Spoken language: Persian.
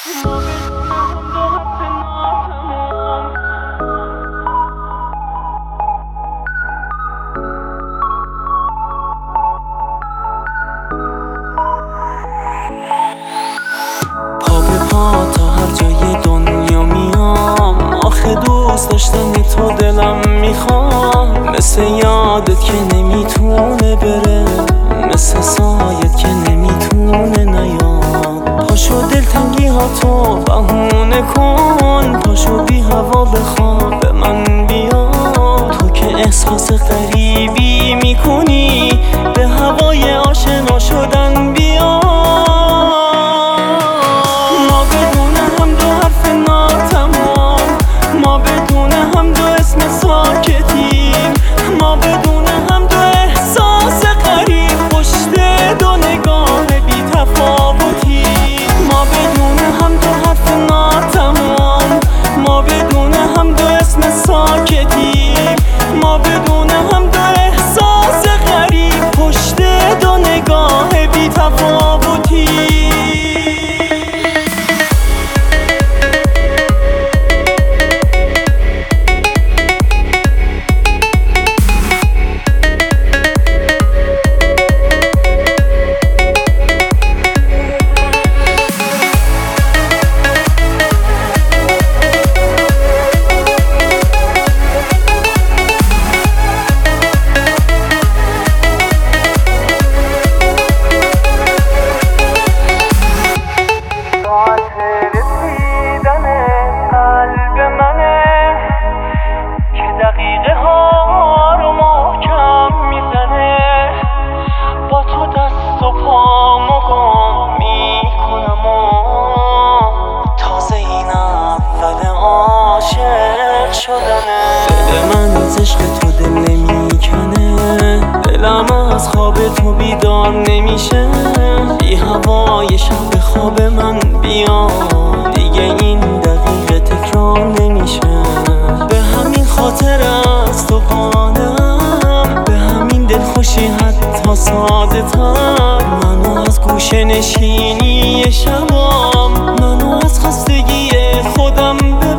پا به پا تا هر جای دنیا میام، آخه دوست داشتن تو دلم میخوام. مثل یادت که نمیتونه بره، مثل سایت که نمیتونه نیاد. پاشو دلتنگی ها تو بهونه کن، پاشو بی هوا بخواب به من بیا. تو که احساس غریبی میکنی، به هوای آشنا شدن بیا. ما بدون هم دو حرف ناتمام، ما بدون هم دو اسم ساکتیم، ما بدون هم دو احساس غریب پشت دو نگاه بی تفاوتی. ما بدون هم دو حرف ناتمام، ما بدون هم دو اسم ساکتیم، ما بدون هم دو احساس غریب پشت دو نگاه بی تفاوتی. دقیقه ها رو محکم میزنه، با تو دست و پامو گم میکنم و تازه این اول عاشق شدنه. دل من از عشق تو دل نمیکنه، دلم از خواب تو بیدار نمیشه. بی هوای شب خواب من بیا، دیگه این دقیقه تکرار نمیشه. به همین خاطر از تو قانم، به همین دلخوشی حتی ساده تر. منو از گوشه نشینی شبام، منو از خستگی خودم